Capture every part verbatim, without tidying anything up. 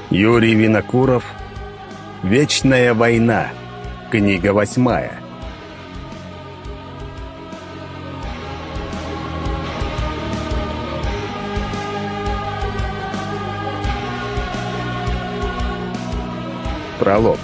Юрий Винокуров. «Вечная война». Книга восьмая. Пролог.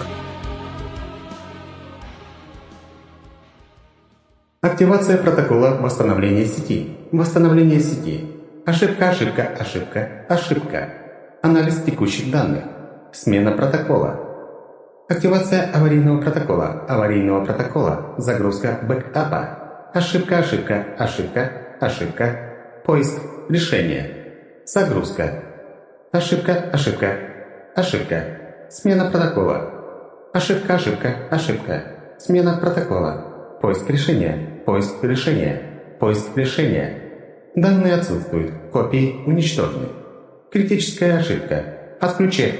Активация протокола восстановления сети. Восстановление сети. Ошибка, ошибка, ошибка, ошибка. Анализ текущих данных. Смена протокола. Активация аварийного протокола. Аварийного протокола. Загрузка бэкапа. Ошибка, ошибка, ошибка, ошибка. Поиск решения. Загрузка. Ошибка, ошибка, ошибка. Смена протокола. Ошибка, ошибка, ошибка. Смена протокола. Поиск решения. Поиск решения. Поиск решения. Данные отсутствуют. Копии уничтожены. Критическая ошибка. Отключи.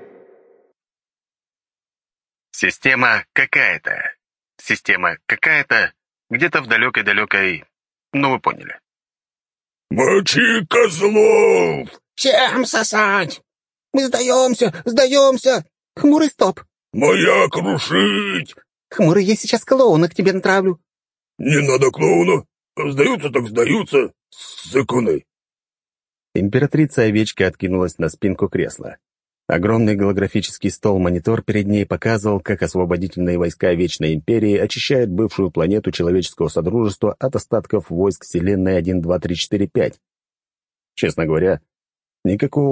Система какая-то. Система какая-то где-то в далекой-далекой... Ну, вы поняли. «Мочи козлов!» «Всем сосать! Мы сдаемся, сдаемся! Хмурый, стоп!» «Моя крушить!» «Хмурый, я сейчас клоуна к тебе натравлю!» «Не надо клоуна! Сдаются так сдаются! Сыкуны!» Императрица-овечка откинулась на спинку кресла. Огромный голографический стол-монитор перед ней показывал, как освободительные войска Вечной Империи очищают бывшую планету человеческого содружества от остатков войск Вселенной один, два, три, четыре, пять. Честно говоря, никакого